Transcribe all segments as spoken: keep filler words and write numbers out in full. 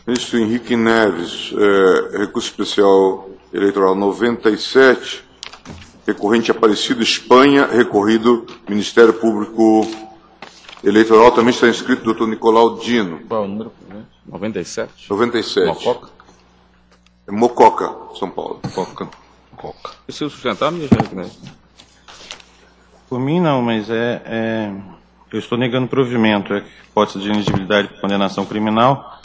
Ministro Henrique Neves, é, recurso especial eleitoral noventa e sete, recorrente Aparecido Espanha, recorrido Ministério Público Eleitoral, também está inscrito o doutor Nicolau Dino. Qual é o número? noventa e sete? noventa e sete. Mococa? É Mococa, São Paulo. Mococa. Mococa. Preciso sustentar, ministro Henrique Neves? Por mim, não, mas é, é... eu estou negando provimento. É hipótese de inegibilidade por condenação criminal.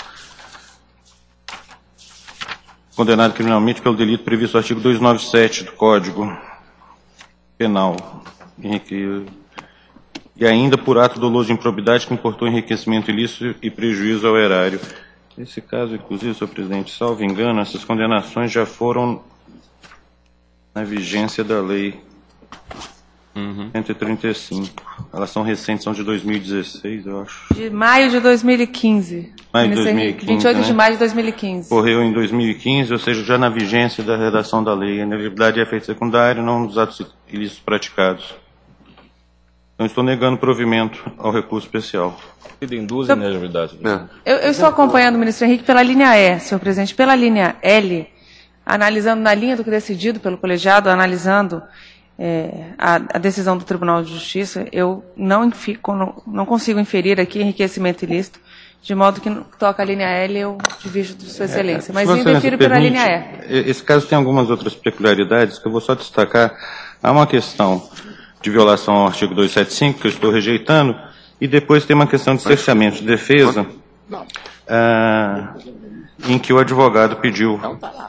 Condenado criminalmente pelo delito previsto no artigo duzentos e noventa e sete do Código Penal. Henrique... E ainda por ato doloso de improbidade que importou enriquecimento ilícito e prejuízo ao erário. Nesse caso, inclusive, senhor presidente, salvo engano, essas condenações já foram na vigência da lei uhum. cento e trinta e cinco. Elas são recentes, são de dois mil e dezesseis, eu acho. De maio de dois mil e quinze. Maio de dois mil e quinze, vinte e oito né? de maio de dois mil e quinze. Correu em dois mil e quinze, ou seja, já na vigência da redação da lei. A inelegibilidade é efeito secundário, não dos atos ilícitos praticados. Então, estou negando provimento ao recurso especial. E tem duas inelegibilidades. É. Eu, eu estou acompanhando o ministro Henrique pela linha E, senhor presidente. Pela linha L, analisando na linha do que decidido pelo colegiado, analisando é, a, a decisão do Tribunal de Justiça, eu não, fico, não, não consigo inferir aqui enriquecimento ilícito, de modo que toca a linha L, eu divido de sua excelência. Mas eu prefiro pela linha E. Esse caso tem algumas outras peculiaridades que eu vou só destacar. Há uma questão de violação ao artigo duzentos e setenta e cinco, que eu estou rejeitando, e depois tem uma questão de cerceamento de defesa, ah, em que o advogado pediu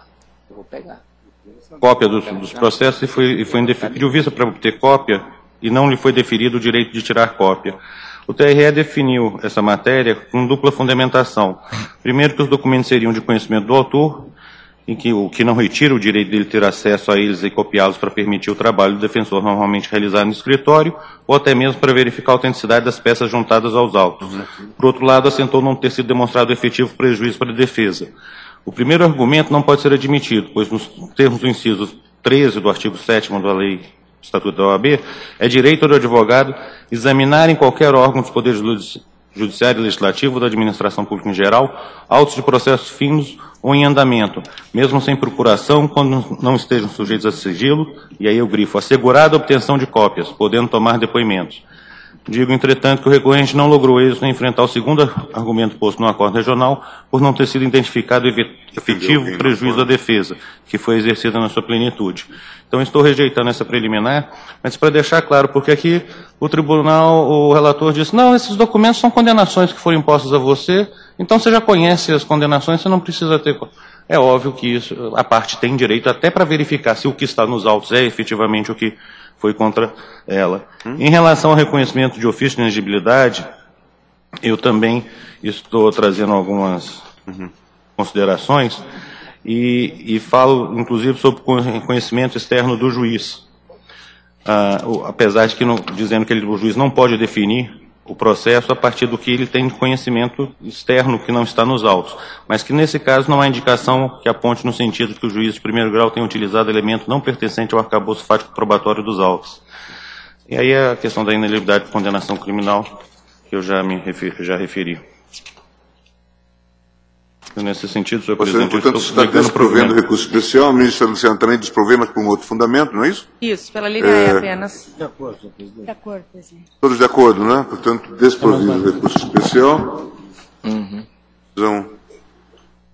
cópia dos, dos processos e foi, e foi indeferido, pediu vista para obter cópia e não lhe foi deferido o direito de tirar cópia. O T R E definiu essa matéria com dupla fundamentação. Primeiro, que os documentos seriam de conhecimento do autor, em que o que não retira o direito dele ter acesso a eles e copiá-los para permitir o trabalho do defensor normalmente realizado no escritório, ou até mesmo para verificar a autenticidade das peças juntadas aos autos. Por outro lado, assentou não ter sido demonstrado efetivo prejuízo para a defesa. O primeiro argumento não pode ser admitido, pois nos termos do inciso treze do artigo sétimo da Lei do Estatuto da O A B, é direito do advogado examinar em qualquer órgão dos poderes judiciário e legislativo da administração pública em geral autos de processos finos ou em andamento, mesmo sem procuração, quando não estejam sujeitos a sigilo, e aí eu grifo, assegurada a obtenção de cópias, podendo tomar depoimentos. Digo, entretanto, que o recorrente não logrou êxito em enfrentar o segundo argumento posto no acordo regional, por não ter sido identificado efetivo prejuízo da defesa, que foi exercida na sua plenitude. Então, estou rejeitando essa preliminar, mas para deixar claro, porque aqui o tribunal, o relator disse, não, esses documentos são condenações que foram impostas a você, então você já conhece as condenações, você não precisa ter... É óbvio que isso, a parte tem direito até para verificar se o que está nos autos é efetivamente o que foi contra ela. Hum? Em relação ao reconhecimento de ofício de inegibilidade, eu também estou trazendo algumas uhum. considerações e, e falo, inclusive, sobre o reconhecimento externo do juiz. Ah, o, apesar de que, no, dizendo que ele, o juiz não pode definir o processo a partir do que ele tem de conhecimento externo que não está nos autos, mas que nesse caso não há indicação que aponte no sentido que o juiz de primeiro grau tenha utilizado elemento não pertencente ao arcabouço fático probatório dos autos. E aí é a questão da inelegibilidade por condenação criminal, que eu já me referi, já referi. Nesse sentido, senhor Você, presidente, portanto, está desprovendo o recurso especial, a ministra Luciana também desprovê, mas por um outro fundamento, não é isso? Isso, pela linha é... E apenas. De acordo, senhor presidente. De acordo, presidente. Todos de acordo, né? Portanto, desprovido o recurso especial. Uhum. Decisão